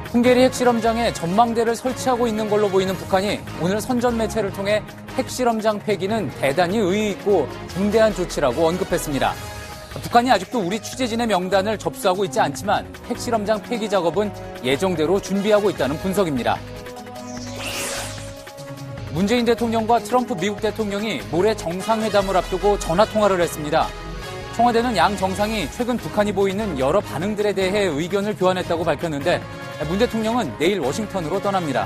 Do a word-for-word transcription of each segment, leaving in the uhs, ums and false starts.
풍계리 핵실험장에 전망대를 설치하고 있는 걸로 보이는 북한이 오늘 선전 매체를 통해 핵실험장 폐기는 대단히 의의 있고 중대한 조치라고 언급했습니다. 북한이 아직도 우리 취재진의 명단을 접수하고 있지 않지만 핵실험장 폐기 작업은 예정대로 준비하고 있다는 분석입니다. 문재인 대통령과 트럼프 미국 대통령이 모레 정상회담을 앞두고 전화통화를 했습니다. 청와대는 양 정상이 최근 북한이 보이는 여러 반응들에 대해 의견을 교환했다고 밝혔는데 문 대통령은 내일 워싱턴으로 떠납니다.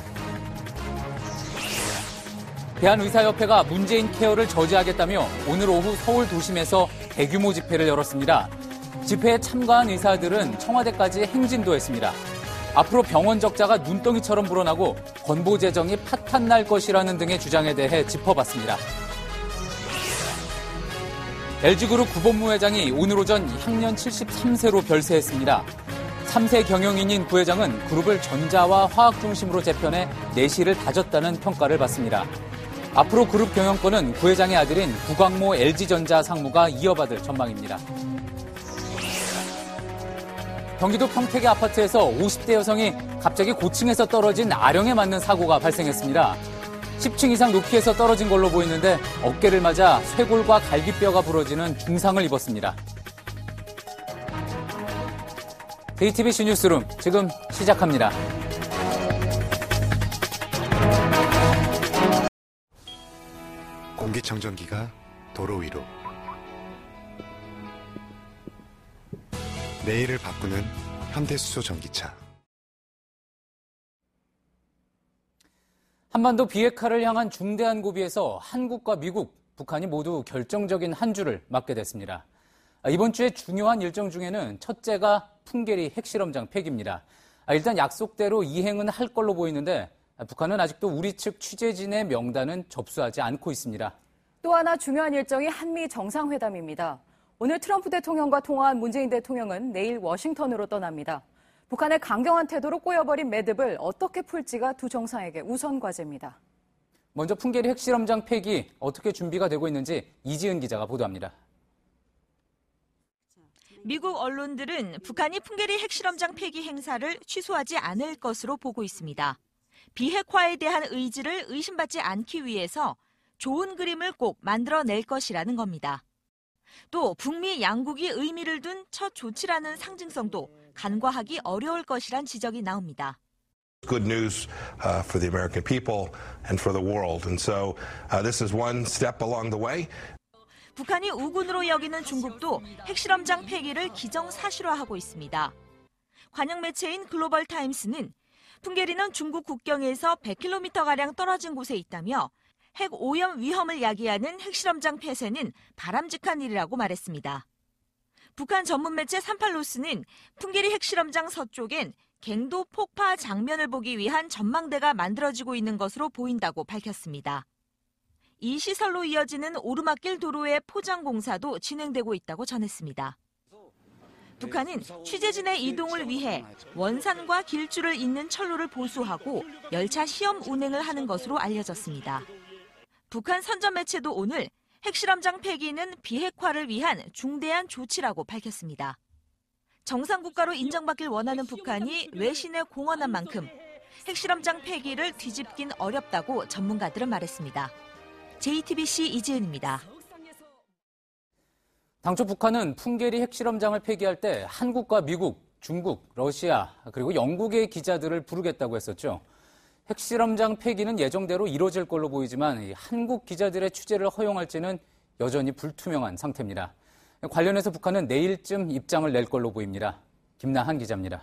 대한의사협회가 문재인 케어를 저지하겠다며 오늘 오후 서울 도심에서 대규모 집회를 열었습니다. 집회에 참가한 의사들은 청와대까지 행진도 했습니다. 앞으로 병원 적자가 눈덩이처럼 불어나고 건보 재정이 파탄날 것이라는 등의 주장에 대해 짚어봤습니다. 엘지그룹 구본무 회장이 오늘 오전 향년 칠십삼 세로 별세했습니다. 삼 세 경영인인 구 회장은 그룹을 전자와 화학 중심으로 재편해 내실을 다졌다는 평가를 받습니다. 앞으로 그룹 경영권은 구 회장의 아들인 구광모 엘지전자 상무가 이어받을 전망입니다. 경기도 평택의 아파트에서 오십 대 여성이 갑자기 고층에서 떨어진 아령에 맞는 사고가 발생했습니다. 십 층 이상 높이에서 떨어진 걸로 보이는데 어깨를 맞아 쇄골과 갈비뼈가 부러지는 중상을 입었습니다. 제이티비씨 뉴스룸 지금 시작합니다. 공기청정기가 도로 위로 내일을 바꾸는 현대수소 전기차. 한반도 비핵화를 향한 중대한 고비에서 한국과 미국, 북한이 모두 결정적인 한 줄을 맞게 됐습니다. 이번 주에 중요한 일정 중에는 첫째가 풍계리 핵실험장 폐기입니다. 일단 약속대로 이행은 할 걸로 보이는데 북한은 아직도 우리 측 취재진의 명단은 접수하지 않고 있습니다. 또 하나 중요한 일정이 한미 정상회담입니다. 오늘 트럼프 대통령과 통화한 문재인 대통령은 내일 워싱턴으로 떠납니다. 북한의 강경한 태도로 꼬여버린 매듭을 어떻게 풀지가 두 정상에게 우선 과제입니다. 먼저 풍계리 핵실험장 폐기 어떻게 준비가 되고 있는지 이지은 기자가 보도합니다. 미국 언론들은 북한이 풍계리 핵실험장 폐기 행사를 취소하지 않을 것으로 보고 있습니다. 비핵화에 대한 의지를 의심받지 않기 위해서 좋은 그림을 꼭 만들어낼 것이라는 겁니다. 또 북미 양국이 의미를 둔 첫 조치라는 상징성도 간과하기 어려울 것이란 지적이 나옵니다. Good news uh, for the American people and for the world. And so uh, this is one step along the way. 북한이 우군으로 여기는 중국도 핵실험장 폐기를 기정사실화하고 있습니다. 관영 매체인 글로벌 타임스는 풍계리는 중국 국경에서 백 킬로미터가량 떨어진 곳에 있다며 핵 오염 위험을 야기하는 핵실험장 폐쇄는 바람직한 일이라고 말했습니다. 북한 전문 매체 삼팔로스는 풍계리 핵실험장 서쪽엔 갱도 폭파 장면을 보기 위한 전망대가 만들어지고 있는 것으로 보인다고 밝혔습니다. 이 시설로 이어지는 오르막길 도로의 포장 공사도 진행되고 있다고 전했습니다. 북한은 취재진의 이동을 위해 원산과 길줄을 잇는 철로를 보수하고 열차 시험 운행을 하는 것으로 알려졌습니다. 북한 선전 매체도 오늘 핵실험장 폐기는 비핵화를 위한 중대한 조치라고 밝혔습니다. 정상국가로 인정받길 원하는 북한이 외신에 공언한 만큼 핵실험장 폐기를 뒤집긴 어렵다고 전문가들은 말했습니다. 제이티비씨 이지은입니다. 당초 북한은 풍계리 핵실험장을 폐기할 때 한국과 미국, 중국, 러시아, 그리고 영국의 기자들을 부르겠다고 했었죠. 핵실험장 폐기는 예정대로 이뤄질 걸로 보이지만 한국 기자들의 취재를 허용할지는 여전히 불투명한 상태입니다. 관련해서 북한은 내일쯤 입장을 낼 걸로 보입니다. 김나한 기자입니다.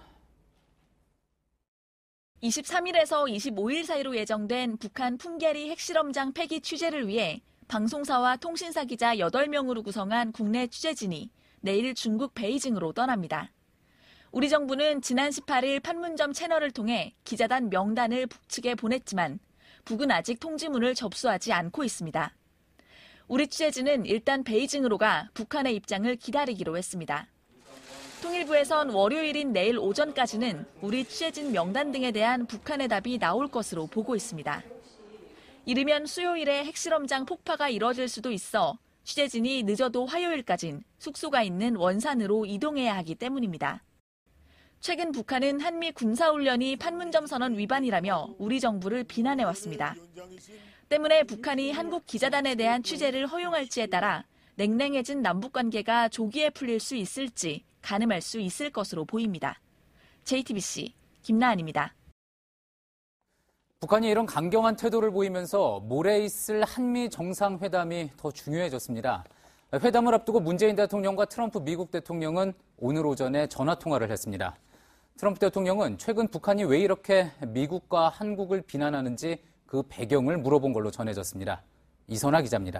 이십삼 일에서 이십오 일 사이로 예정된 북한 풍계리 핵실험장 폐기 취재를 위해 방송사와 통신사 기자 여덟 명으로 구성한 국내 취재진이 내일 중국 베이징으로 떠납니다. 우리 정부는 지난 십팔 일 판문점 채널을 통해 기자단 명단을 북측에 보냈지만 북은 아직 통지문을 접수하지 않고 있습니다. 우리 취재진은 일단 베이징으로 가 북한의 입장을 기다리기로 했습니다. 통일부에선 월요일인 내일 오전까지는 우리 취재진 명단 등에 대한 북한의 답이 나올 것으로 보고 있습니다. 이르면 수요일에 핵실험장 폭파가 이뤄질 수도 있어 취재진이 늦어도 화요일까진 숙소가 있는 원산으로 이동해야 하기 때문입니다. 최근 북한은 한미 군사훈련이 판문점 선언 위반이라며 우리 정부를 비난해왔습니다. 때문에 북한이 한국 기자단에 대한 취재를 허용할지에 따라 냉랭해진 남북관계가 조기에 풀릴 수 있을지 가늠할 수 있을 것으로 보입니다. 제이티비씨 김나은입니다. 북한이 이런 강경한 태도를 보이면서 모레 있을 한미 정상회담이 더 중요해졌습니다. 회담을 앞두고 문재인 대통령과 트럼프 미국 대통령은 오늘 오전에 전화통화를 했습니다. 트럼프 대통령은 최근 북한이 왜 이렇게 미국과 한국을 비난하는지 그 배경을 물어본 걸로 전해졌습니다. 이선아 기자입니다.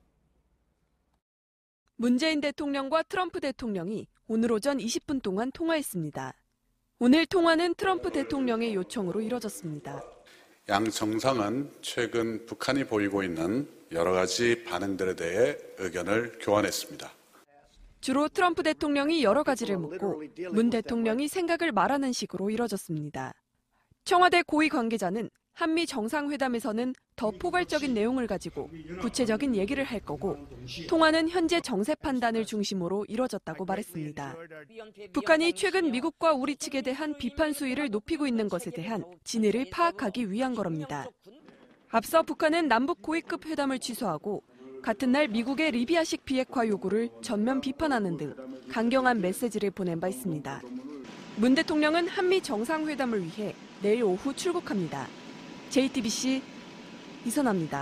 문재인 대통령과 트럼프 대통령이 오늘 오전 이십 분 동안 통화했습니다. 오늘 통화는 트럼프 대통령의 요청으로 이뤄졌습니다. 양 정상은 최근 북한이 보이고 있는 여러 가지 반응들에 대해 의견을 교환했습니다. 주로 트럼프 대통령이 여러 가지를 묻고 문 대통령이 생각을 말하는 식으로 이뤄졌습니다. 청와대 고위 관계자는 한미 정상회담에서는 더 포괄적인 내용을 가지고 구체적인 얘기를 할 거고 통화는 현재 정세 판단을 중심으로 이뤄졌다고 말했습니다. 북한이 최근 미국과 우리 측에 대한 비판 수위를 높이고 있는 것에 대한 진위를 파악하기 위한 거랍니다. 앞서 북한은 남북 고위급 회담을 취소하고 같은 날 미국의 리비아식 비핵화 요구를 전면 비판하는 등 강경한 메시지를 보낸 바 있습니다. 문 대통령은 한미 정상회담을 위해 내일 오후 출국합니다. 제이티비씨 이선아입니다.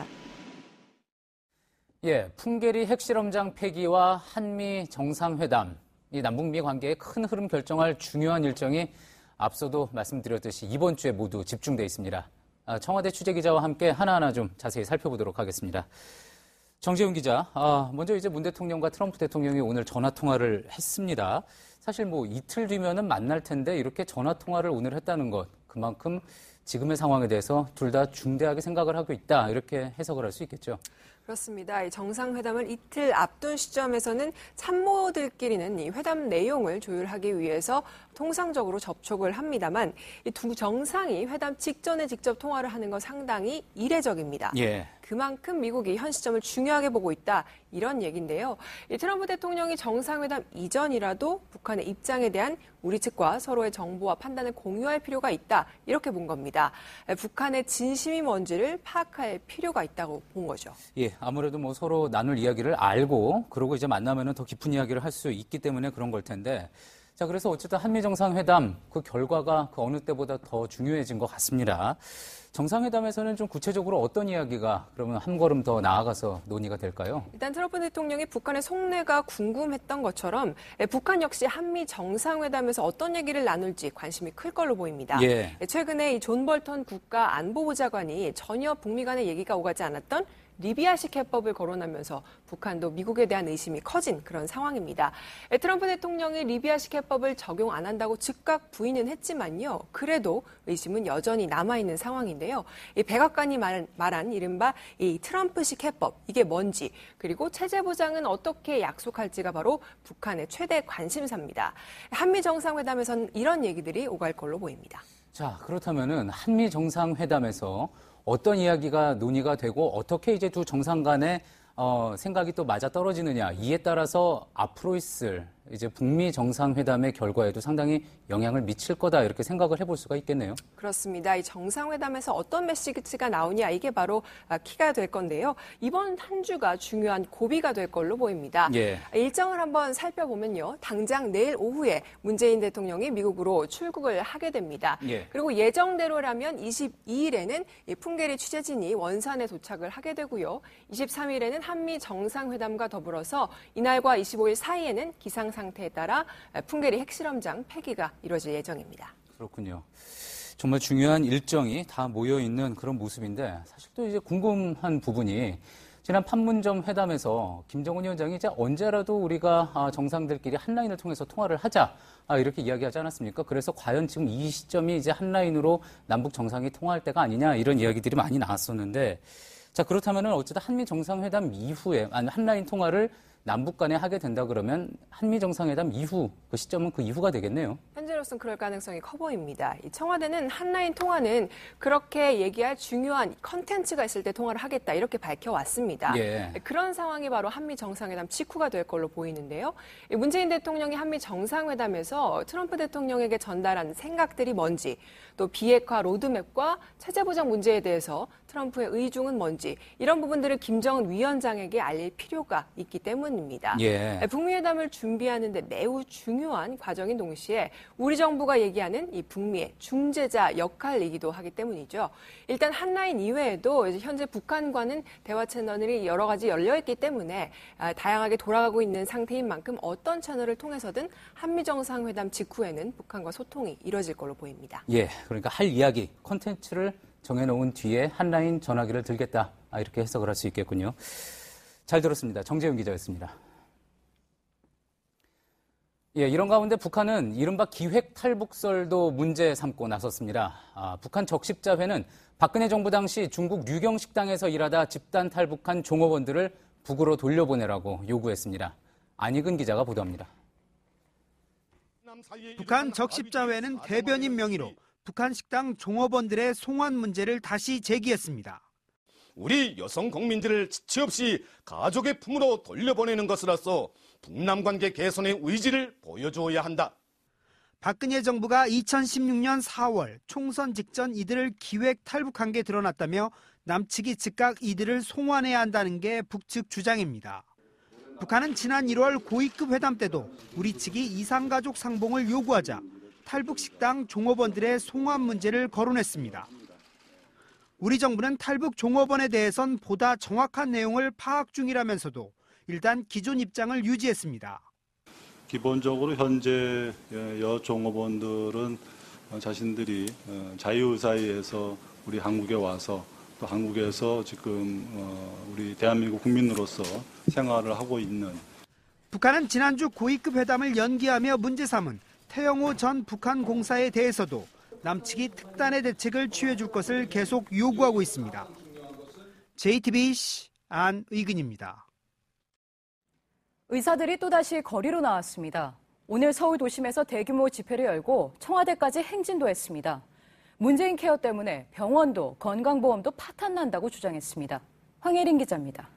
예, 풍계리 핵실험장 폐기와 한미 정상회담, 이 남북미 관계의 큰 흐름 결정할 중요한 일정이 앞서도 말씀드렸듯이 이번 주에 모두 집중돼 있습니다. 청와대 취재기자와 함께 하나하나 좀 자세히 살펴보도록 하겠습니다. 정재훈 기자, 먼저 이제 문 대통령과 트럼프 대통령이 오늘 전화 통화를 했습니다. 사실 뭐 이틀 뒤면은 만날 텐데 이렇게 전화 통화를 오늘 했다는 것, 그만큼 지금의 상황에 대해서 둘 다 중대하게 생각을 하고 있다, 이렇게 해석을 할 수 있겠죠. 그렇습니다. 이 정상회담을 이틀 앞둔 시점에서는 참모들끼리는 이 회담 내용을 조율하기 위해서 통상적으로 접촉을 합니다만 이 두 정상이 회담 직전에 직접 통화를 하는 건 상당히 이례적입니다. 예. 그만큼 미국이 현 시점을 중요하게 보고 있다, 이런 얘기인데요. 이 트럼프 대통령이 정상회담 이전이라도 북한의 입장에 대한 우리 측과 서로의 정보와 판단을 공유할 필요가 있다, 이렇게 본 겁니다. 북한의 진심이 뭔지를 파악할 필요가 있다고 본 거죠. 예, 아무래도 뭐 서로 나눌 이야기를 알고 그러고 이제 만나면은 더 깊은 이야기를 할 수 있기 때문에 그런 걸 텐데, 자, 그래서 어쨌든 한미 정상회담 그 결과가 그 어느 때보다 더 중요해진 것 같습니다. 정상회담에서는 좀 구체적으로 어떤 이야기가 그러면 한 걸음 더 나아가서 논의가 될까요? 일단 트럼프 대통령이 북한의 속내가 궁금했던 것처럼 북한 역시 한미 정상회담에서 어떤 얘기를 나눌지 관심이 클 걸로 보입니다. 예. 최근에 이 존 볼턴 국가안보보좌관이 전혀 북미 간의 얘기가 오가지 않았던 리비아식 해법을 거론하면서 북한도 미국에 대한 의심이 커진 그런 상황입니다. 트럼프 대통령이 리비아식 해법을 적용 안 한다고 즉각 부인은 했지만요. 그래도 의심은 여전히 남아있는 상황인데요. 이 백악관이 말한, 말한 이른바 이 트럼프식 해법, 이게 뭔지, 그리고 체제 보장은 어떻게 약속할지가 바로 북한의 최대 관심사입니다. 한미 정상회담에서는 이런 얘기들이 오갈 걸로 보입니다. 자, 그렇다면은 한미 정상회담에서 어떤 이야기가 논의가 되고 어떻게 이제 두 정상 간의 어, 생각이 또 맞아 떨어지느냐, 이에 따라서 앞으로 있을 이제 북미 정상회담의 결과에도 상당히 영향을 미칠 거다, 이렇게 생각을 해볼 수가 있겠네요. 그렇습니다. 이 정상회담에서 어떤 메시지가 나오냐, 이게 바로 키가 될 건데요. 이번 한 주가 중요한 고비가 될 걸로 보입니다. 예. 일정을 한번 살펴보면요. 당장 내일 오후에 문재인 대통령이 미국으로 출국을 하게 됩니다. 예. 그리고 예정대로라면 이십이일에는 풍계리 취재진이 원산에 도착을 하게 되고요. 이십삼일에는 한미 정상회담과 더불어서 이날과 이십오일 사이에는 기상 상태에 따라 풍계리 핵실험장 폐기가 이루어질 예정입니다. 그렇군요. 정말 중요한 일정이 다 모여있는 그런 모습인데, 사실 또 이제 궁금한 부분이 지난 판문점 회담에서 김정은 위원장이 이제 언제라도 우리가 정상들끼리 한 라인을 통해서 통화를 하자, 이렇게 이야기하지 않았습니까? 그래서 과연 지금 이 시점이 이제 한 라인으로 남북 정상이 통화할 때가 아니냐, 이런 이야기들이 많이 나왔었는데, 자, 그렇다면은 어쨌든 한미 정상회담 이후에, 아니, 한 라인 통화를 남북 간에 하게 된다 그러면 한미 정상회담 이후 그 시점은 그 이후가 되겠네요. 현재로서는 그럴 가능성이 커 보입니다. 이 청와대는 한라인 통화는 그렇게 얘기할 중요한 컨텐츠가 있을 때 통화를 하겠다 이렇게 밝혀왔습니다. 예. 그런 상황이 바로 한미 정상회담 직후가 될 걸로 보이는데요. 문재인 대통령이 한미 정상회담에서 트럼프 대통령에게 전달한 생각들이 뭔지, 또 비핵화 로드맵과 체제 보장 문제에 대해서 트럼프의 의중은 뭔지, 이런 부분들을 김정은 위원장에게 알릴 필요가 있기 때문입니다. 예. 북미 회담을 준비하는 데 매우 중요한 과정인 동시에 우리 정부가 얘기하는 이 북미의 중재자 역할이기도 하기 때문이죠. 일단 한라인 이외에도 이제 현재 북한과는 대화 채널이 여러 가지 열려있기 때문에 다양하게 돌아가고 있는 상태인 만큼 어떤 채널을 통해서든 한미 정상회담 직후에는 북한과 소통이 이뤄질 걸로 보입니다. 예, 그러니까 할 이야기, 콘텐츠를 정해놓은 뒤에 한라인 전화기를 들겠다. 아, 이렇게 해석을 할 수 있겠군요. 잘 들었습니다. 정재훈 기자였습니다. 예, 이런 가운데 북한은 이른바 기획 탈북설도 문제 삼고 나섰습니다. 아, 북한 적십자회는 박근혜 정부 당시 중국 류경 식당에서 일하다 집단 탈북한 종업원들을 북으로 돌려보내라고 요구했습니다. 안익은 기자가 보도합니다. 북한 적십자회는 대변인 명의로 북한 식당 종업원들의 송환 문제를 다시 제기했습니다. 우리 여성 국민들을 지체 없이 가족의 품으로 돌려보내는 것으로서 북남 관계 개선의 의지를 보여주어야 한다. 박근혜 정부가 이천십육 년 사월 총선 직전 이들을 기획 탈북한 게 드러났다며 남측이 즉각 이들을 송환해야 한다는 게 북측 주장입니다. 북한은 지난 일월 고위급 회담 때도 우리 측이 이상가족 상봉을 요구하자 탈북 식당 종업원들의 송환 문제를 거론했습니다. 우리 정부는 탈북 종업원에 대해선 보다 정확한 내용을 파악 중이라면서도 일단 기존 입장을 유지했습니다. 기본적으로 현재 여 종업원들은 자신들이 자유의사에 의해서 우리 한국에 와서 또 한국에서 지금 우리 대한민국 국민으로서 생활을 하고 있는. 북한은 지난주 고위급 회담을 연기하며 문제 삼은 태영호 전 북한 공사에 대해서도 남측이 특단의 대책을 취해줄 것을 계속 요구하고 있습니다. 제이티비씨 안의근입니다. 의사들이 또다시 거리로 나왔습니다. 오늘 서울 도심에서 대규모 집회를 열고 청와대까지 행진도 했습니다. 문재인 케어 때문에 병원도 건강보험도 파탄난다고 주장했습니다. 황예린 기자입니다.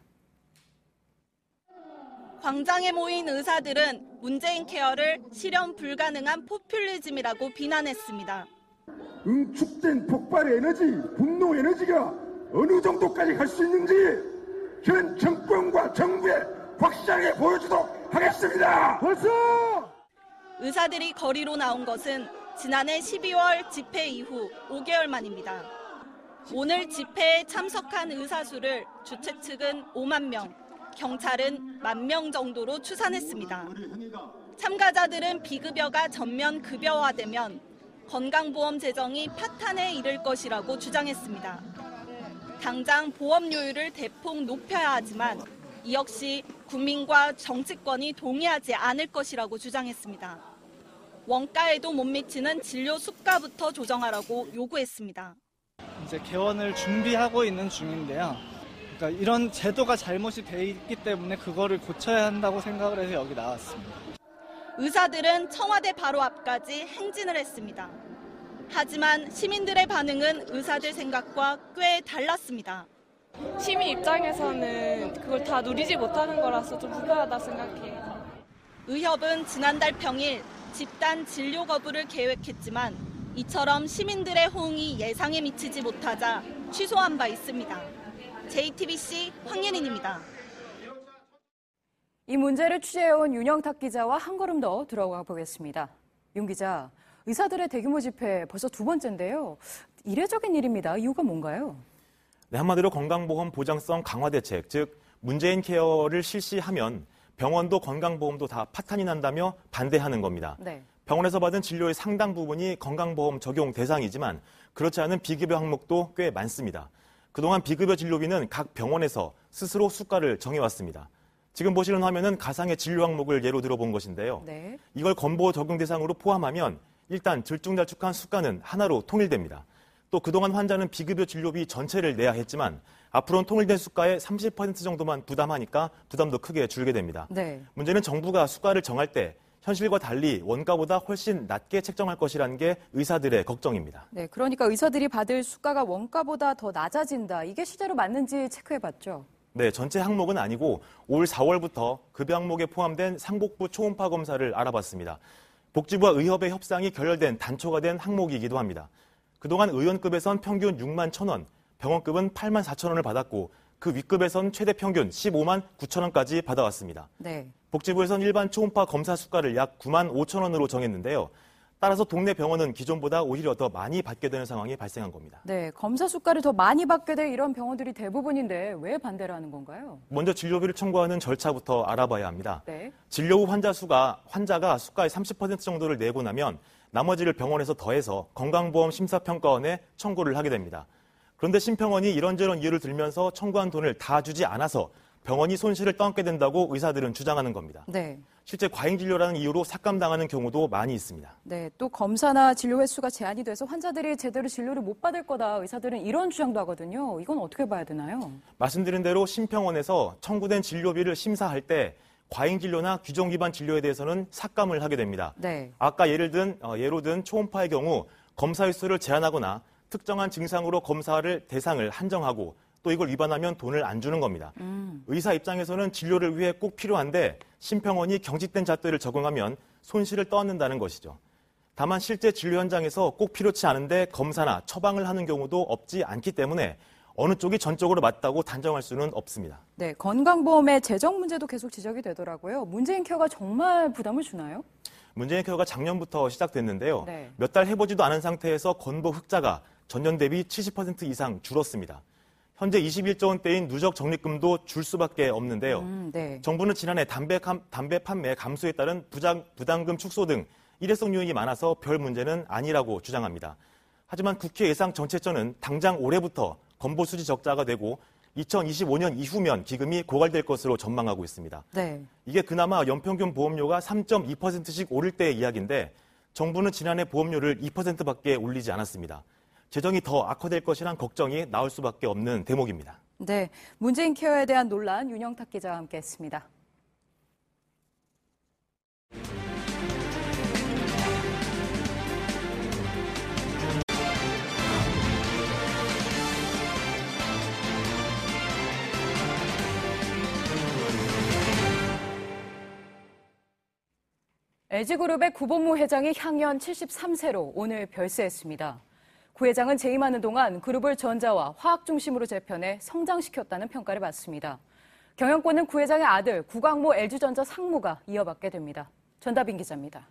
광장에 모인 의사들은 문재인 케어를 실현 불가능한 포퓰리즘이라고 비난했습니다. 응축된 폭발의 에너지, 분노 에너지가 어느 정도까지 갈 수 있는지 현 정권과 정부에 확실하게 보여주도록 하겠습니다. 벌써! 의사들이 거리로 나온 것은 지난해 십이월 집회 이후 오 개월 만입니다. 오늘 집회에 참석한 의사 수를 주최 측은 오만 명, 경찰은 만 명 정도로 추산했습니다. 참가자들은 비급여가 전면 급여화되면 건강보험 재정이 파탄에 이를 것이라고 주장했습니다. 당장 보험료율을 대폭 높여야 하지만 이 역시 국민과 정치권이 동의하지 않을 것이라고 주장했습니다. 원가에도 못 미치는 진료 수가부터 조정하라고 요구했습니다. 이제 개원을 준비하고 있는 중인데요. 그러니까 이런 제도가 잘못이 돼 있기 때문에 그거를 고쳐야 한다고 생각을 해서 여기 나왔습니다. 의사들은 청와대 바로 앞까지 행진을 했습니다. 하지만 시민들의 반응은 의사들 생각과 꽤 달랐습니다. 시민 입장에서는 그걸 다 누리지 못하는 거라서 좀 불편하다 생각해요. 의협은 지난달 평일 집단 진료 거부를 계획했지만 이처럼 시민들의 호응이 예상에 미치지 못하자 취소한 바 있습니다. 제이티비씨 황예린입니다. 이 문제를 취재해온 윤영탁 기자와 한 걸음 더 들어가 보겠습니다. 윤 기자, 의사들의 대규모 집회 벌써 두 번째인데요. 이례적인 일입니다. 이유가 뭔가요? 네, 한마디로 건강보험 보장성 강화 대책, 즉 문재인 케어를 실시하면 병원도 건강보험도 다 파탄이 난다며 반대하는 겁니다. 네. 병원에서 받은 진료의 상당 부분이 건강보험 적용 대상이지만 그렇지 않은 비급여 항목도 꽤 많습니다. 그동안 비급여 진료비는 각 병원에서 스스로 수가를 정해왔습니다. 지금 보시는 화면은 가상의 진료 항목을 예로 들어본 것인데요. 네. 이걸 건보 적용 대상으로 포함하면 일단 들쭉날쭉한 수가는 하나로 통일됩니다. 또 그동안 환자는 비급여 진료비 전체를 내야 했지만 앞으로는 통일된 수가의 삼십 퍼센트 정도만 부담하니까 부담도 크게 줄게 됩니다. 네. 문제는 정부가 수가를 정할 때 현실과 달리 원가보다 훨씬 낮게 책정할 것이라는 게 의사들의 걱정입니다. 네, 그러니까 의사들이 받을 수가가 원가보다 더 낮아진다. 이게 실제로 맞는지 체크해봤죠? 네, 전체 항목은 아니고 올 사월부터 급여 항목에 포함된 상복부 초음파 검사를 알아봤습니다. 복지부와 의협의 협상이 결렬된 단초가 된 항목이기도 합니다. 그동안 의원급에선 평균 육만 천 원, 병원급은 팔만 사천 원을 받았고 그 윗급에선 최대 평균 십오만 구천 원까지 받아왔습니다. 네. 복지부에선 일반 초음파 검사 수가를 약 구만 오천 원으로 정했는데요. 따라서 동네 병원은 기존보다 오히려 더 많이 받게 되는 상황이 발생한 겁니다. 네, 검사 수가를 더 많이 받게 될 이런 병원들이 대부분인데 왜 반대를 하는 건가요? 먼저 진료비를 청구하는 절차부터 알아봐야 합니다. 네. 진료 후 환자 수가 환자가 수가의 삼십 퍼센트 정도를 내고 나면 나머지를 병원에서 더해서 건강보험 심사평가원에 청구를 하게 됩니다. 그런데 심평원이 이런저런 이유를 들면서 청구한 돈을 다 주지 않아서 병원이 손실을 떠안게 된다고 의사들은 주장하는 겁니다. 네. 실제 과잉진료라는 이유로 삭감당하는 경우도 많이 있습니다. 네, 또 검사나 진료 횟수가 제한이 돼서 환자들이 제대로 진료를 못 받을 거다. 의사들은 이런 주장도 하거든요. 이건 어떻게 봐야 되나요? 말씀드린 대로 심평원에서 청구된 진료비를 심사할 때 과잉진료나 규정 위반 진료에 대해서는 삭감을 하게 됩니다. 네. 아까 예를 든 어, 예로 든 초음파의 경우 검사 횟수를 제한하거나 특정한 증상으로 검사를 대상을 한정하고 또 이걸 위반하면 돈을 안 주는 겁니다. 음. 의사 입장에서는 진료를 위해 꼭 필요한데 심평원이 경직된 잣대를 적용하면 손실을 떠안는다는 것이죠. 다만 실제 진료 현장에서 꼭 필요치 않은데 검사나 처방을 하는 경우도 없지 않기 때문에 어느 쪽이 전적으로 맞다고 단정할 수는 없습니다. 네, 건강보험의 재정 문제도 계속 지적이 되더라고요. 문재인 케어가 정말 부담을 주나요? 문재인 케어가 작년부터 시작됐는데요. 네. 몇 달 해보지도 않은 상태에서 건보 흑자가 전년 대비 칠십 퍼센트 이상 줄었습니다. 현재 이십일조 원대인 누적 적립금도 줄 수밖에 없는데요. 음, 네. 정부는 지난해 담배, 담배 판매 감소에 따른 부장, 부담금 축소 등 일회성 요인이 많아서 별 문제는 아니라고 주장합니다. 하지만 국회 예상정책처는 당장 올해부터 건보 수지 적자가 되고 이천이십오 년 이후면 기금이 고갈될 것으로 전망하고 있습니다. 네. 이게 그나마 연평균 보험료가 삼 점 이 퍼센트씩 오를 때의 이야기인데 정부는 지난해 보험료를 이 퍼센트밖에 올리지 않았습니다. 재정이 더 악화될 것이란 걱정이 나올 수밖에 없는 대목입니다. 네, 문재인 케어에 대한 논란 윤영탁 기자와 함께했습니다. 엘지그룹의 구본무 회장이 향년 칠십삼 세로 오늘 별세했습니다. 구 회장은 재임하는 동안 그룹을 전자와 화학 중심으로 재편해 성장시켰다는 평가를 받습니다. 경영권은 구 회장의 아들 구광모 엘지전자 상무가 이어받게 됩니다. 전다빈 기자입니다.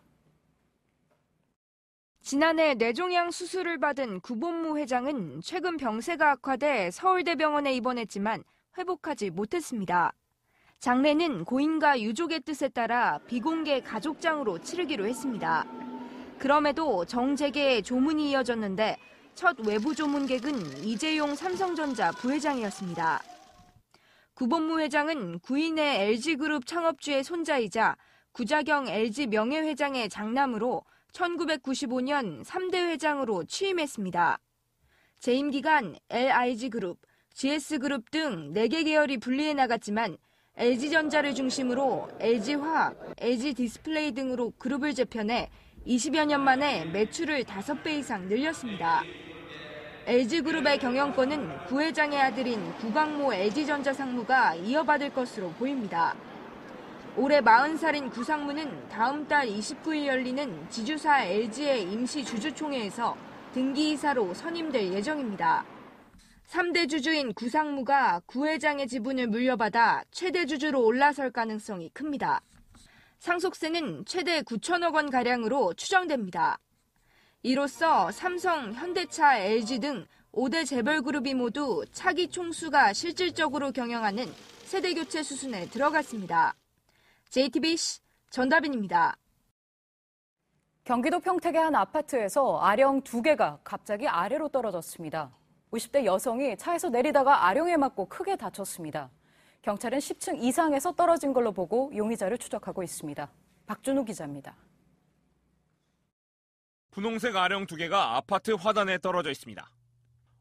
지난해 뇌종양 수술을 받은 구본무 회장은 최근 병세가 악화돼 서울대병원에 입원했지만 회복하지 못했습니다. 장례는 고인과 유족의 뜻에 따라 비공개 가족장으로 치르기로 했습니다. 그럼에도 정재계의 조문이 이어졌는데 첫 외부 조문객은 이재용 삼성전자 부회장이었습니다. 구본무 회장은 구인의 엘지그룹 창업주의 손자이자 구자경 엘지 명예회장의 장남으로 천구백구십오 년 삼 대 회장으로 취임했습니다. 재임 기간 엘아이지그룹, 지에스그룹 등 네 개 계열이 분리해 나갔지만 엘지전자를 중심으로 엘지화학, 엘지디스플레이 등으로 그룹을 재편해 이십여 년 만에 매출을 다섯 배 이상 늘렸습니다. 엘지그룹의 경영권은 구 회장의 아들인 구광모 엘지전자 상무가 이어받을 것으로 보입니다. 올해 마흔 살인 구 상무는 다음 달 이십구 일 열리는 지주사 엘지의 임시 주주총회에서 등기이사로 선임될 예정입니다. 삼 대 주주인 구 상무가 구 회장의 지분을 물려받아 최대 주주로 올라설 가능성이 큽니다. 상속세는 최대 구천억 원가량으로 추정됩니다. 이로써 삼성, 현대차, 엘지 등 오 대 재벌그룹이 모두 차기 총수가 실질적으로 경영하는 세대교체 수순에 들어갔습니다. 제이티비씨 전다빈입니다. 경기도 평택의 한 아파트에서 아령 두 개가 갑자기 아래로 떨어졌습니다. 오십 대 여성이 차에서 내리다가 아령에 맞고 크게 다쳤습니다. 경찰은 십 층 이상에서 떨어진 걸로 보고 용의자를 추적하고 있습니다. 박준우 기자입니다. 분홍색 아령 두 개가 아파트 화단에 떨어져 있습니다.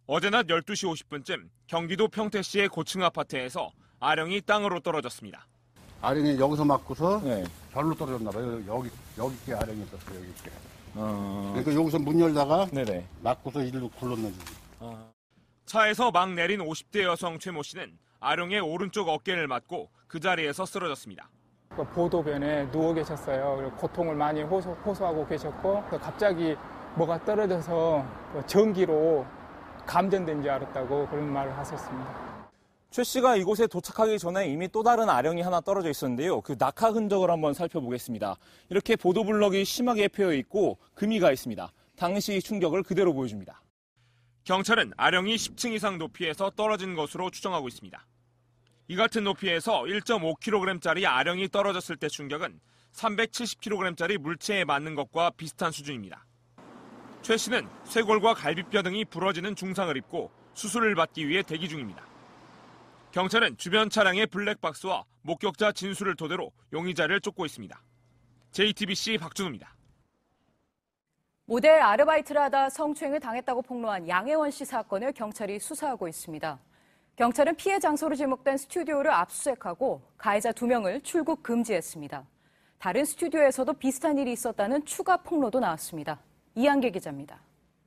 어제 낮 열두 시 오십 분쯤 경기도 평택시의 고층 아파트에서 아령이 땅으로 떨어졌습니다. 아령이 여기서 맞고서 네. 별로 떨어졌나 봐요. 여기 여기 게 아령이 있었어요. 여기 게. 어... 그러니까 여기서 문 열다가 네네. 맞고서 일로 굴렀는지. 어... 차에서 막 내린 오십 대 여성 최 모 씨는 아령의 오른쪽 어깨를 맞고 그 자리에서 쓰러졌습니다. 보도변에 누워 계셨어요. 그리고 고통을 많이 호소, 호소하고 계셨고 갑자기 뭐가 떨어져서 전기로 감전된 줄 알았다고 그런 말을 하셨습니다. 최 씨가 이곳에 도착하기 전에 이미 또 다른 아령이 하나 떨어져 있었는데요. 그 낙하 흔적을 한번 살펴보겠습니다. 이렇게 보도블럭이 심하게 패여 있고 금이가 있습니다. 당시 충격을 그대로 보여줍니다. 경찰은 아령이 십 층 이상 높이에서 떨어진 것으로 추정하고 있습니다. 이 같은 높이에서 일 점 오 킬로그램짜리 아령이 떨어졌을 때 충격은 삼백칠십 킬로그램짜리 물체에 맞는 것과 비슷한 수준입니다. 최 씨는 쇄골과 갈비뼈 등이 부러지는 중상을 입고 수술을 받기 위해 대기 중입니다. 경찰은 주변 차량의 블랙박스와 목격자 진술을 토대로 용의자를 쫓고 있습니다. 제이티비씨 박준호입니다. 모델 아르바이트를 하다 성추행을 당했다고 폭로한 양혜원 씨 사건을 경찰이 수사하고 있습니다. 경찰은 피해 장소로 지목된 스튜디오를 압수수색하고 가해자 두 명을 출국 금지했습니다. 다른 스튜디오에서도 비슷한 일이 있었다는 추가 폭로도 나왔습니다. 이한계 기자입니다.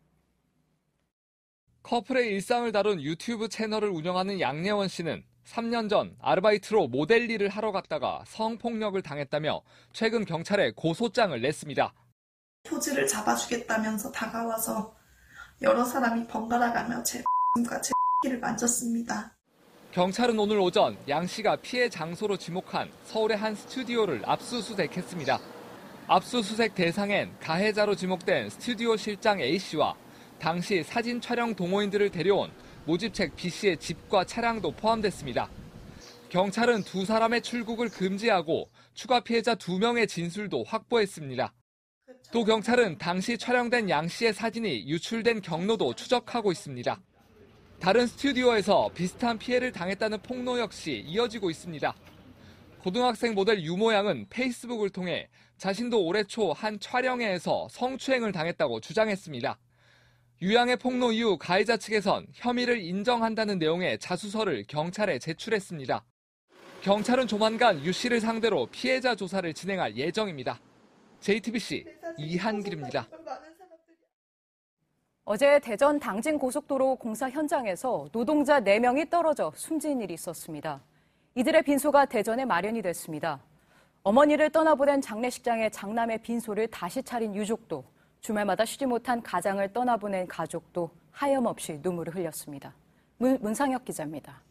커플의 일상을 다룬 유튜브 채널을 운영하는 양예원 씨는 삼 년 전 아르바이트로 모델 일을 하러 갔다가 성폭력을 당했다며 최근 경찰에 고소장을 냈습니다. 포즈를 잡아주겠다면서 다가와서 여러 사람이 번갈아가며 제 X과 제 X를 만졌습니다. 경찰은 오늘 오전 양 씨가 피해 장소로 지목한 서울의 한 스튜디오를 압수수색했습니다. 압수수색 대상엔 가해자로 지목된 스튜디오 실장 A 씨와 당시 사진 촬영 동호인들을 데려온 모집책 B 씨의 집과 차량도 포함됐습니다. 경찰은 두 사람의 출국을 금지하고 추가 피해자 두 명의 진술도 확보했습니다. 또 경찰은 당시 촬영된 양 씨의 사진이 유출된 경로도 추적하고 있습니다. 다른 스튜디오에서 비슷한 피해를 당했다는 폭로 역시 이어지고 있습니다. 고등학생 모델 유모 양은 페이스북을 통해 자신도 올해 초 한 촬영회에서 성추행을 당했다고 주장했습니다. 유 양의 폭로 이후 가해자 측에선 혐의를 인정한다는 내용의 자수서를 경찰에 제출했습니다. 경찰은 조만간 유 씨를 상대로 피해자 조사를 진행할 예정입니다. 제이티비씨 이한길입니다. 어제 대전 당진 고속도로 공사 현장에서 노동자 네 명이 떨어져 숨진 일이 있었습니다. 이들의 빈소가 대전에 마련이 됐습니다. 어머니를 떠나보낸 장례식장에 장남의 빈소를 다시 차린 유족도, 주말마다 쉬지 못한 가장을 떠나보낸 가족도 하염없이 눈물을 흘렸습니다. 문, 문상혁 기자입니다.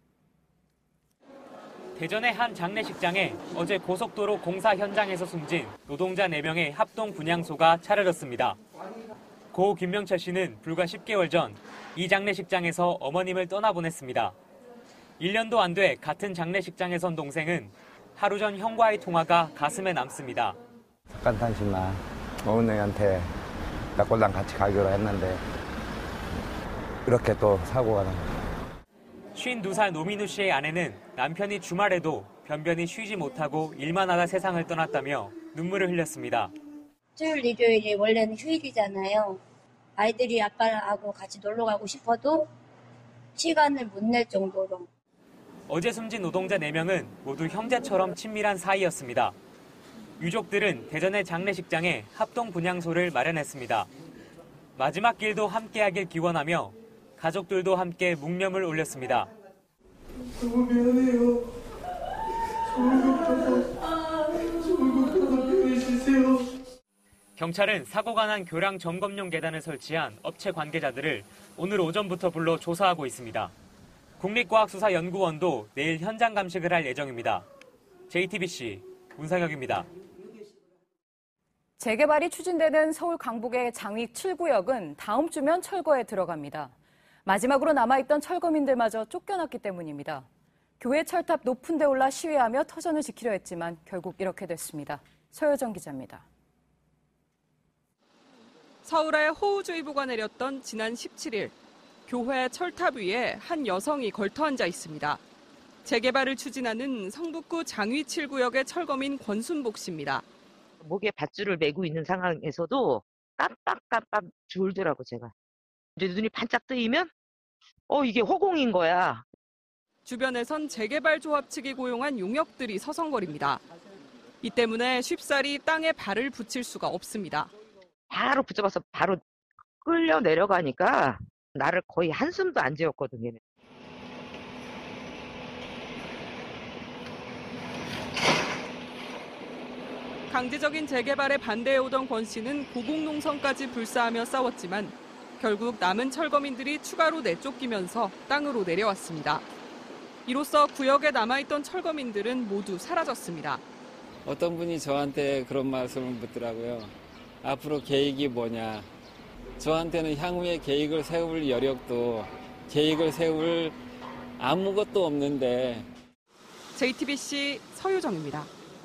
대전의 한 장례식장에 어제 고속도로 공사 현장에서 숨진 노동자 네 명의 합동 분향소가 차려졌습니다. 고 김명철 씨는 불과 십 개월 전 이 장례식장에서 어머님을 떠나보냈습니다. 일 년도 안 돼 같은 장례식장에 선 동생은 하루 전 형과의 통화가 가슴에 남습니다. 잠깐 당신만 어머니한테 낙골당 같이 가기로 했는데 이렇게 또 사고가 난 거예요. 쉰두 살 노민우 씨의 아내는 남편이 주말에도 변변히 쉬지 못하고 일만 하다 세상을 떠났다며 눈물을 흘렸습니다. 수요일, 일요일이 원래는 휴일이잖아요. 아이들이 아빠하고 같이 놀러 가고 싶어도 시간을 못 낼 정도로. 어제 숨진 노동자 네 명은 모두 형제처럼 친밀한 사이였습니다. 유족들은 대전의 장례식장에 합동 분향소를 마련했습니다. 마지막 길도 함께하길 기원하며 가족들도 함께 묵념을 올렸습니다. 너무 미안해요. 조금만 편해주세요. 경찰은 사고가 난 교량 점검용 계단을 설치한 업체 관계자들을 오늘 오전부터 불러 조사하고 있습니다. 국립과학수사연구원도 내일 현장 감식을 할 예정입니다. 제이티비씨 문상혁입니다. 재개발이 추진되는 서울 강북의 장위 칠 구역은 다음 주면 철거에 들어갑니다. 마지막으로 남아있던 철거민들마저 쫓겨났기 때문입니다. 교회 철탑 높은 데 올라 시위하며 터전을 지키려 했지만 결국 이렇게 됐습니다. 서효정 기자입니다. 서울에 호우주의보가 내렸던 지난 십칠 일, 교회 철탑 위에 한 여성이 걸터앉아 있습니다. 재개발을 추진하는 성북구 장위 칠 구역의 철거민 권순복 씨입니다. 목에 밧줄을 메고 있는 상황에서도 깜빡깜빡 졸더라고 제가. 이제 눈이 반짝 뜨이면 어, 이게 허공인 거야. 주변에선 재개발 조합 측이 고용한 용역들이 서성거립니다. 이 때문에 쉽사리 땅에 발을 붙일 수가 없습니다. 바로 붙잡아서 바로 끌려 내려가니까 나를 거의 한숨도 안 지었거든, 얘는. 강제적인 재개발에 반대해오던 권 씨는 고공농성까지 불사하며 싸웠지만 결국 남은 철거민들이 추가로 내쫓기면서 땅으로 내려왔습니다. 이로써 구역에 남아있던 철거민들은 모두 사라졌습니다. 어떤 분이 저한테 그런 말씀을 묻더라고요. 앞으로 계획이 뭐냐. 저한테는 향후에 계획을 세울 여력도, 계획을 세울 아무것도 없는데. 제이티비씨 서유정입니다.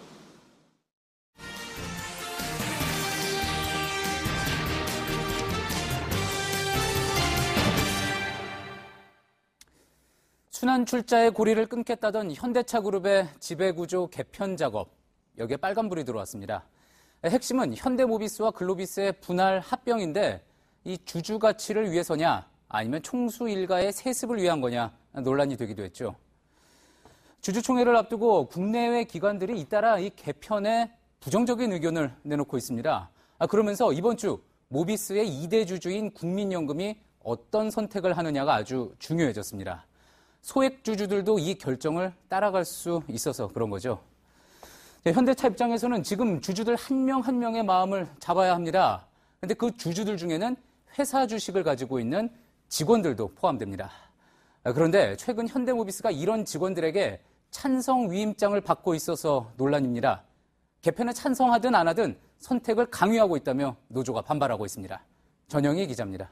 순환 출자의 고리를 끊겠다던 현대차 그룹의 지배구조 개편 작업, 여기에 빨간불이 들어왔습니다. 핵심은 현대모비스와 글로비스의 분할 합병인데 이 주주 가치를 위해서냐 아니면 총수 일가의 세습을 위한 거냐 논란이 되기도 했죠. 주주총회를 앞두고 국내외 기관들이 잇따라 이 개편에 부정적인 의견을 내놓고 있습니다. 아, 그러면서 이번 주 모비스의 이 대 주주인 국민연금이 어떤 선택을 하느냐가 아주 중요해졌습니다. 소액 주주들도 이 결정을 따라갈 수 있어서 그런 거죠. 현대차 입장에서는 지금 주주들 한 명 한 명의 마음을 잡아야 합니다. 그런데 그 주주들 중에는 회사 주식을 가지고 있는 직원들도 포함됩니다. 그런데 최근 현대모비스가 이런 직원들에게 찬성 위임장을 받고 있어서 논란입니다. 개편에 찬성하든 안 하든 선택을 강요하고 있다며 노조가 반발하고 있습니다. 전영희 기자입니다.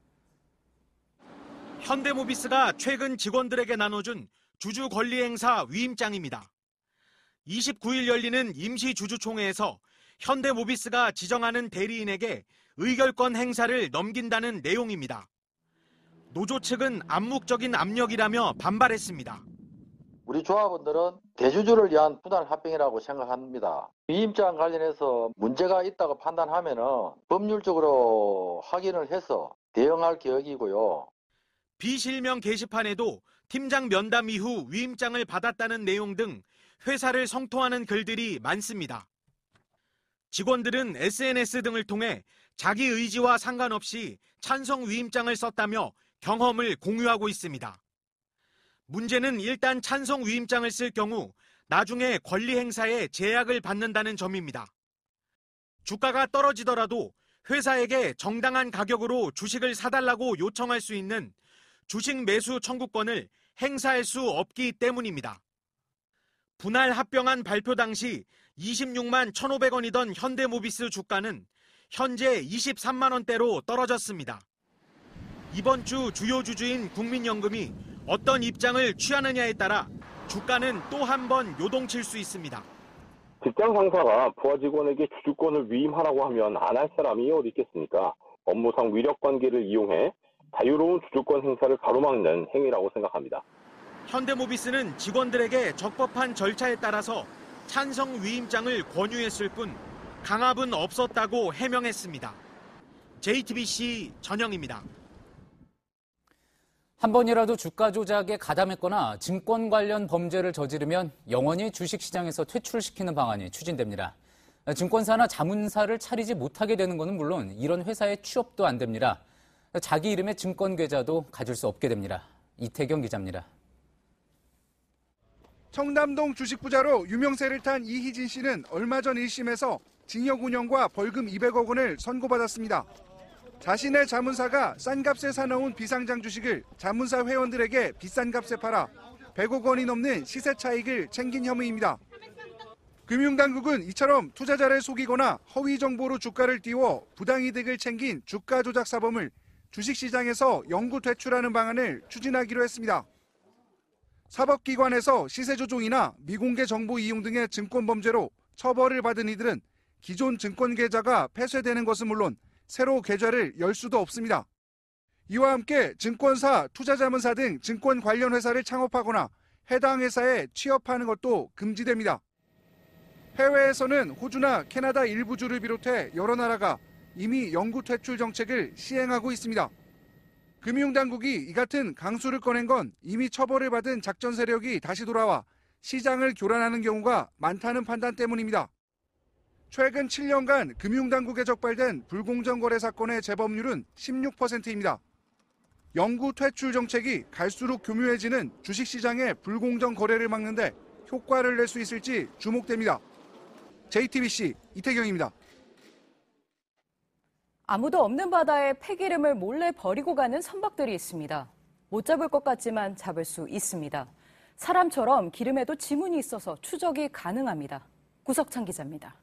현대모비스가 최근 직원들에게 나눠준 주주 권리 행사 위임장입니다. 이십구 일 열리는 임시주주총회에서 현대모비스가 지정하는 대리인에게 의결권 행사를 넘긴다는 내용입니다. 노조 측은 암묵적인 압력이라며 반발했습니다. 우리 조합원들은 대주주를 위한 분할 합병이라고 생각합니다. 위임장 관련해서 문제가 있다고 판단하면 법률적으로 확인을 해서 대응할 계획이고요. 비실명 게시판에도 팀장 면담 이후 위임장을 받았다는 내용 등 회사를 성토하는 글들이 많습니다. 직원들은 에스엔에스 등을 통해 자기 의지와 상관없이 찬성 위임장을 썼다며 경험을 공유하고 있습니다. 문제는 일단 찬성 위임장을 쓸 경우 나중에 권리 행사에 제약을 받는다는 점입니다. 주가가 떨어지더라도 회사에게 정당한 가격으로 주식을 사달라고 요청할 수 있는 주식 매수 청구권을 행사할 수 없기 때문입니다. 분할 합병안 발표 당시 이십육만 천오백 원이던 현대모비스 주가는 현재 이십삼만 원대로 떨어졌습니다. 이번 주 주요 주주인 국민연금이 어떤 입장을 취하느냐에 따라 주가는 또 한 번 요동칠 수 있습니다. 직장 상사가 부하 직원에게 주주권을 위임하라고 하면 안 할 사람이 어디 있겠습니까? 업무상 위력 관계를 이용해 자유로운 주주권 행사를 가로막는 행위라고 생각합니다. 현대모비스는 직원들에게 적법한 절차에 따라서 찬성 위임장을 권유했을 뿐 강압은 없었다고 해명했습니다. 제이티비씨 전영입니다. 한 번이라도 주가 조작에 가담했거나 증권 관련 범죄를 저지르면 영원히 주식시장에서 퇴출시키는 방안이 추진됩니다. 증권사나 자문사를 차리지 못하게 되는 것은 물론 이런 회사에 취업도 안 됩니다. 자기 이름의 증권 계좌도 가질 수 없게 됩니다. 이태경 기자입니다. 청담동 주식부자로 유명세를 탄 이희진 씨는 얼마 전 일 심에서 징역 오 년과 벌금 이백억 원을 선고받았습니다. 자신의 자문사가 싼 값에 사놓은 비상장 주식을 자문사 회원들에게 비싼 값에 팔아 백억 원이 넘는 시세 차익을 챙긴 혐의입니다. 금융당국은 이처럼 투자자를 속이거나 허위 정보로 주가를 띄워 부당이득을 챙긴 주가 조작 사범을 주식시장에서 영구 퇴출하는 방안을 추진하기로 했습니다. 사법기관에서 시세조종이나 미공개 정보 이용 등의 증권범죄로 처벌을 받은 이들은 기존 증권계좌가 폐쇄되는 것은 물론 새로 계좌를 열 수도 없습니다. 이와 함께 증권사, 투자자문사 등 증권 관련 회사를 창업하거나 해당 회사에 취업하는 것도 금지됩니다. 해외에서는 호주나 캐나다 일부주를 비롯해 여러 나라가 이미 영구 퇴출 정책을 시행하고 있습니다. 금융당국이 이 같은 강수를 꺼낸 건 이미 처벌을 받은 작전 세력이 다시 돌아와 시장을 교란하는 경우가 많다는 판단 때문입니다. 최근 칠 년간 금융당국에 적발된 불공정 거래 사건의 재범률은 십육 퍼센트입니다. 영구 퇴출 정책이 갈수록 교묘해지는 주식시장의 불공정 거래를 막는데 효과를 낼 수 있을지 주목됩니다. 제이티비씨 이태경입니다. 아무도 없는 바다에 폐기름을 몰래 버리고 가는 선박들이 있습니다. 못 잡을 것 같지만 잡을 수 있습니다. 사람처럼 기름에도 지문이 있어서 추적이 가능합니다. 구석찬 기자입니다.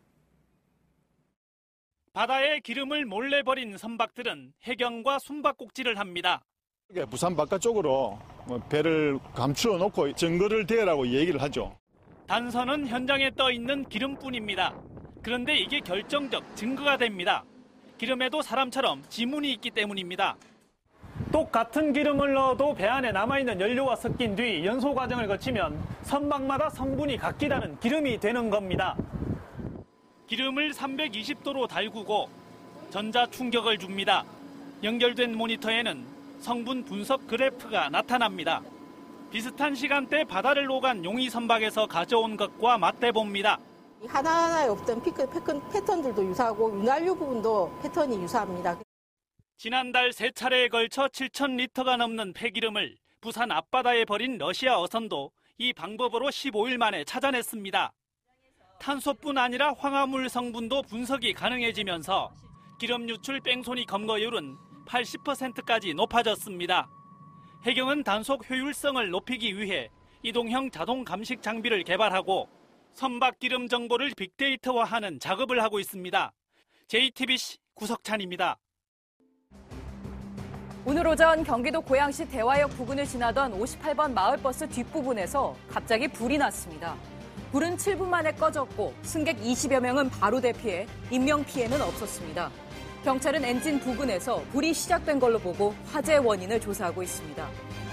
바다에 기름을 몰래 버린 선박들은 해경과 숨바꼭질을 합니다. 부산 바깥쪽으로 배를 감추어 놓고 증거를 대라고 얘기를 하죠. 단서는 현장에 떠 있는 기름뿐입니다. 그런데 이게 결정적 증거가 됩니다. 기름에도 사람처럼 지문이 있기 때문입니다. 똑같은 기름을 넣어도 배 안에 남아있는 연료와 섞인 뒤 연소 과정을 거치면 선박마다 성분이 같기다는 기름이 되는 겁니다. 기름을 삼백이십 도로 달구고 전자 충격을 줍니다. 연결된 모니터에는 성분 분석 그래프가 나타납니다. 비슷한 시간대 바다를 오간 용의 선박에서 가져온 것과 맞대봅니다. 하나하나에 없던 피크, 패턴들도 유사하고 윤활유 부분도 패턴이 유사합니다. 지난달 세 차례에 걸쳐 칠천 리터가 넘는 폐기름을 부산 앞바다에 버린 러시아 어선도 이 방법으로 십오 일 만에 찾아냈습니다. 탄소뿐 아니라 황화물 성분도 분석이 가능해지면서 기름 유출 뺑소니 검거율은 팔십 퍼센트까지 높아졌습니다. 해경은 단속 효율성을 높이기 위해 이동형 자동 감식 장비를 개발하고 선박 기름 정보를 빅데이터화하는 작업을 하고 있습니다. 제이티비씨 구석찬입니다. 오늘 오전 경기도 고양시 대화역 부근을 지나던 오십팔 번 마을버스 뒷부분에서 갑자기 불이 났습니다. 불은 칠 분 만에 꺼졌고 승객 이십여 명은 바로 대피해 인명피해는 없었습니다. 경찰은 엔진 부근에서 불이 시작된 걸로 보고 화재 원인을 조사하고 있습니다.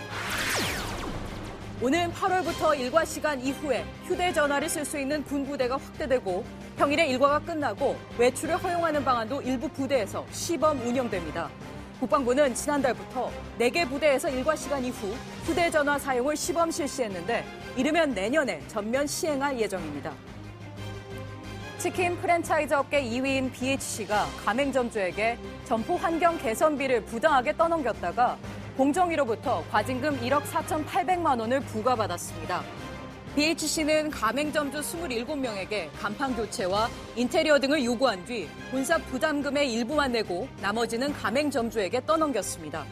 오는 팔월부터 일과 시간 이후에 휴대전화를 쓸 수 있는 군부대가 확대되고 평일에 일과가 끝나고 외출을 허용하는 방안도 일부 부대에서 시범 운영됩니다. 국방부는 지난달부터 네 개 부대에서 일과 시간 이후 휴대전화 사용을 시범 실시했는데 이르면 내년에 전면 시행할 예정입니다. 치킨 프랜차이즈 업계 이 위인 비에이치씨가 가맹점주에게 점포 환경 개선비를 부당하게 떠넘겼다가 공정위로부터 과징금 일억 사천팔백만 원을 부과받았습니다. 비에이치씨는 가맹점주 이십칠 명에게 간판 교체와 인테리어 등을 요구한 뒤 본사 부담금의 일부만 내고 나머지는 가맹점주에게 떠넘겼습니다.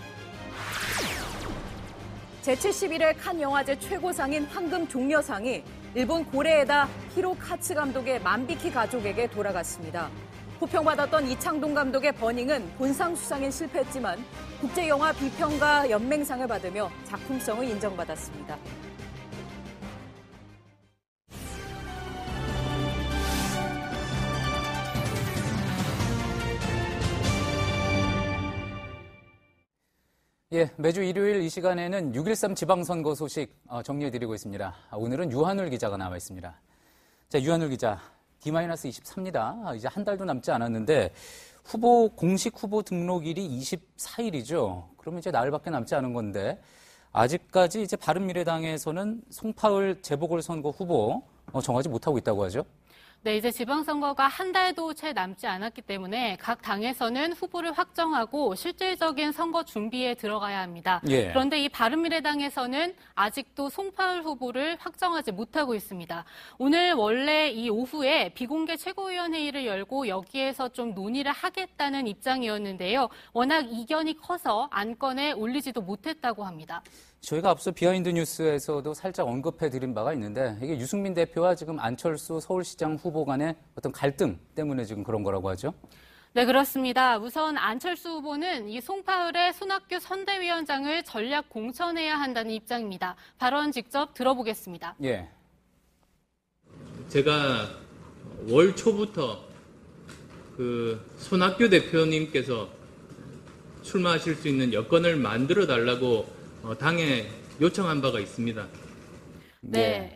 제칠십일 회 칸 영화제 최고상인 황금 종려상이 일본 고레에다 히로카츠 감독의 만비키 가족에게 돌아갔습니다. 호평받았던 이창동 감독의 버닝은 본상 수상엔 실패했지만 국제영화 비평가 연맹상을 받으며 작품성을 인정받았습니다. 예, 매주 일요일 이 시간에는 육 일삼 지방선거 소식 정리해드리고 있습니다. 오늘은 유한울 기자가 나와 있습니다. 자, 유한울 기자, 디 이십삼입니다. 이제 한 달도 남지 않았는데 후보 공식 후보 등록일이 이십사 일이죠. 그러면 이제 나흘밖에 남지 않은 건데 아직까지 이제 바른미래당에서는 송파을 재보궐선거 후보 정하지 못하고 있다고 하죠. 네, 이제 지방선거가 한 달도 채 남지 않았기 때문에 각 당에서는 후보를 확정하고 실질적인 선거 준비에 들어가야 합니다. 예. 그런데 이 바른미래당에서는 아직도 송파을 후보를 확정하지 못하고 있습니다. 오늘 원래 이 오후에 비공개 최고위원회의를 열고 여기에서 좀 논의를 하겠다는 입장이었는데요. 워낙 이견이 커서 안건에 올리지도 못했다고 합니다. 저희가 앞서 비하인드 뉴스에서도 살짝 언급해드린 바가 있는데 이게 유승민 대표와 지금 안철수 서울시장 후보 간의 어떤 갈등 때문에 지금 그런 거라고 하죠? 네, 그렇습니다. 우선 안철수 후보는 이 송파을의 손학규 선대위원장을 전략 공천해야 한다는 입장입니다. 발언 직접 들어보겠습니다. 예. 제가 월 초부터 그 손학규 대표님께서 출마하실 수 있는 여건을 만들어 달라고 당에 요청한 바가 있습니다. 네.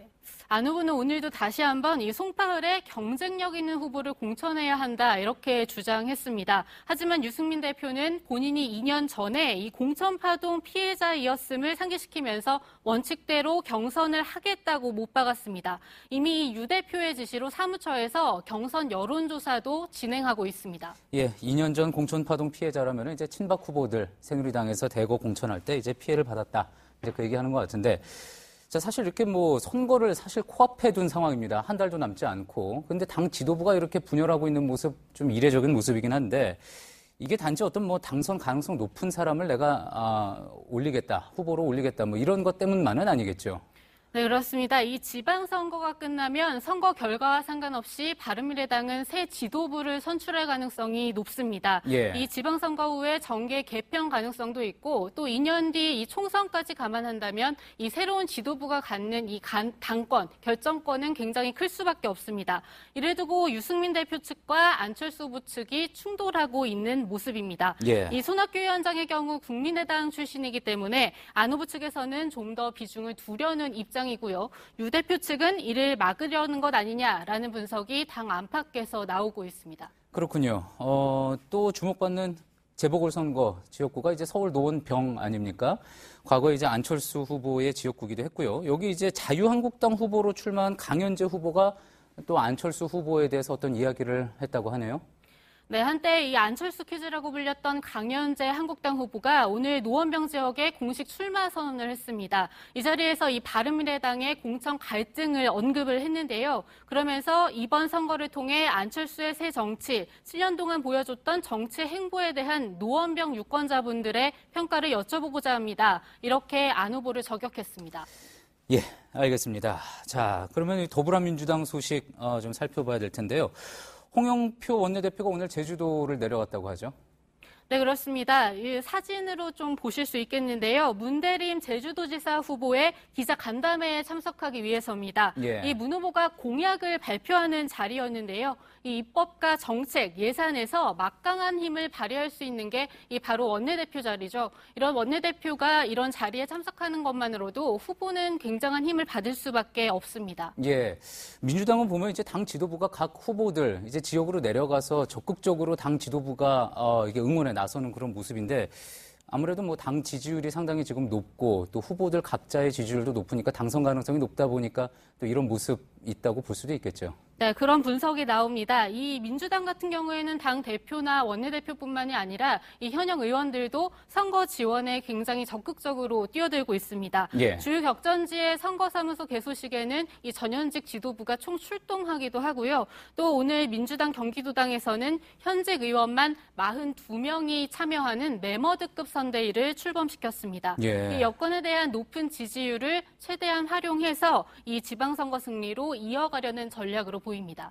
안 후보는 오늘도 다시 한번 이 송파을에 경쟁력 있는 후보를 공천해야 한다 이렇게 주장했습니다. 하지만 유승민 대표는 본인이 이 년 전에 이 공천파동 피해자이었음을 상기시키면서 원칙대로 경선을 하겠다고 못 박았습니다. 이미 유 대표의 지시로 사무처에서 경선 여론조사도 진행하고 있습니다. 예, 이 년 전 공천파동 피해자라면 이제 친박 후보들 새누리당에서 대거 공천할 때 이제 피해를 받았다. 이제 그 얘기하는 것 같은데. 자, 사실 이렇게 뭐 선거를 사실 코앞에 둔 상황입니다. 한 달도 남지 않고. 근데 당 지도부가 이렇게 분열하고 있는 모습 좀 이례적인 모습이긴 한데 이게 단지 어떤 뭐 당선 가능성 높은 사람을 내가 아, 올리겠다, 후보로 올리겠다 뭐 이런 것 때문만은 아니겠죠. 네, 그렇습니다. 이 지방선거가 끝나면 선거 결과와 상관없이 바른미래당은 새 지도부를 선출할 가능성이 높습니다. 예. 이 지방선거 후에 정계 개편 가능성도 있고 또 이 년 뒤 이 총선까지 감안한다면 이 새로운 지도부가 갖는 이 간, 당권, 결정권은 굉장히 클 수밖에 없습니다. 이를 두고 유승민 대표 측과 안철수 후보 측이 충돌하고 있는 모습입니다. 예. 이 손학규 위원장의 경우 국민의당 출신이기 때문에 안 후보 측에서는 좀 더 비중을 두려는 입장 이고요. 유 대표 측은 이를 막으려는 것 아니냐라는 분석이 당 안팎에서 나오고 있습니다. 그렇군요. 어, 또 주목받는 재보궐선거 지역구가 이제 서울 노원병 아닙니까? 과거에 이제 안철수 후보의 지역구기도 했고요. 여기 이제 자유한국당 후보로 출마한 강현재 후보가 또 안철수 후보에 대해서 어떤 이야기를 했다고 하네요. 네, 한때 이 안철수 퀴즈라고 불렸던 강현재 한국당 후보가 오늘 노원병 지역에 공식 출마 선언을 했습니다. 이 자리에서 이 바른미래당의 공천 갈등을 언급을 했는데요. 그러면서 이번 선거를 통해 안철수의 새 정치, 칠 년 동안 보여줬던 정치 행보에 대한 노원병 유권자분들의 평가를 여쭤보고자 합니다. 이렇게 안 후보를 저격했습니다. 예, 알겠습니다. 자, 그러면 더불어민주당 소식 어, 좀 살펴봐야 될 텐데요. 홍영표 원내대표가 오늘 제주도를 내려갔다고 하죠. 네, 그렇습니다. 이 사진으로 좀 보실 수 있겠는데요. 문대림 제주도지사 후보의 기자 간담회에 참석하기 위해서입니다. 예. 이 문 후보가 공약을 발표하는 자리였는데요. 이 입법과 정책, 예산에서 막강한 힘을 발휘할 수 있는 게 이 바로 원내대표 자리죠. 이런 원내대표가 이런 자리에 참석하는 것만으로도 후보는 굉장한 힘을 받을 수밖에 없습니다. 예, 민주당은 보면 이제 당 지도부가 각 후보들 이제 지역으로 내려가서 적극적으로 당 지도부가 어, 이게 응원에 나서는 그런 모습인데 아무래도 뭐 당 지지율이 상당히 지금 높고 또 후보들 각자의 지지율도 높으니까 당선 가능성이 높다 보니까 또 이런 모습 있다고 볼 수도 있겠죠. 네, 그런 분석이 나옵니다. 이 민주당 같은 경우에는 당 대표나 원내대표뿐만이 아니라 이 현역 의원들도 선거 지원에 굉장히 적극적으로 뛰어들고 있습니다. 예. 주요 격전지의 선거사무소 개소식에는 이 전현직 지도부가 총 출동하기도 하고요. 또 오늘 민주당 경기도당에서는 현직 의원만 사십이 명이 참여하는 메머드급 선대위를 출범시켰습니다. 예. 이 여권에 대한 높은 지지율을 최대한 활용해서 이 지방선거 승리로 이어가려는 전략으로 보입니다.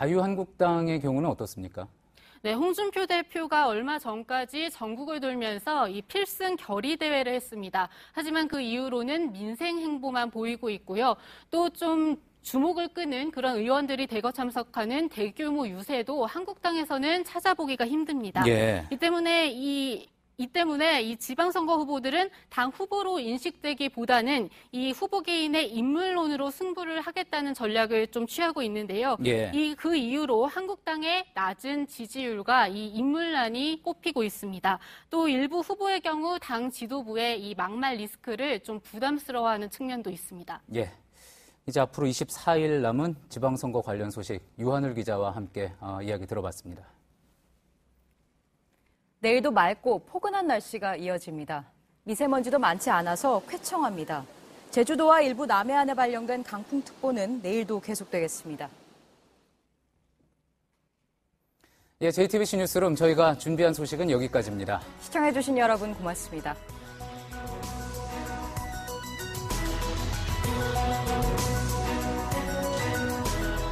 자유한국당의 경우는 어떻습니까? 네, 홍준표 대표가 얼마 전까지 전국을 돌면서 이 필승 결의 대회를 했습니다. 하지만 그 이후로는 민생 행보만 보이고 있고요. 또 좀 주목을 끄는 그런 의원들이 대거 참석하는 대규모 유세도 한국당에서는 찾아보기가 힘듭니다. 예. 이 때문에 이 이 때문에 이 지방선거 후보들은 당 후보로 인식되기보다는 이 후보 개인의 인물론으로 승부를 하겠다는 전략을 좀 취하고 있는데요. 예. 이 그 이유로 한국당의 낮은 지지율과 이 인물난이 꼽히고 있습니다. 또 일부 후보의 경우 당 지도부의 이 막말 리스크를 좀 부담스러워하는 측면도 있습니다. 예. 이제 앞으로 이십사 일 남은 지방선거 관련 소식 유한을 기자와 함께 어, 이야기 들어봤습니다. 내일도 맑고 포근한 날씨가 이어집니다. 미세먼지도 많지 않아서 쾌청합니다. 제주도와 일부 남해안에 발령된 강풍특보는 내일도 계속되겠습니다. 예, 제이티비씨 뉴스룸 저희가 준비한 소식은 여기까지입니다. 시청해주신 여러분 고맙습니다.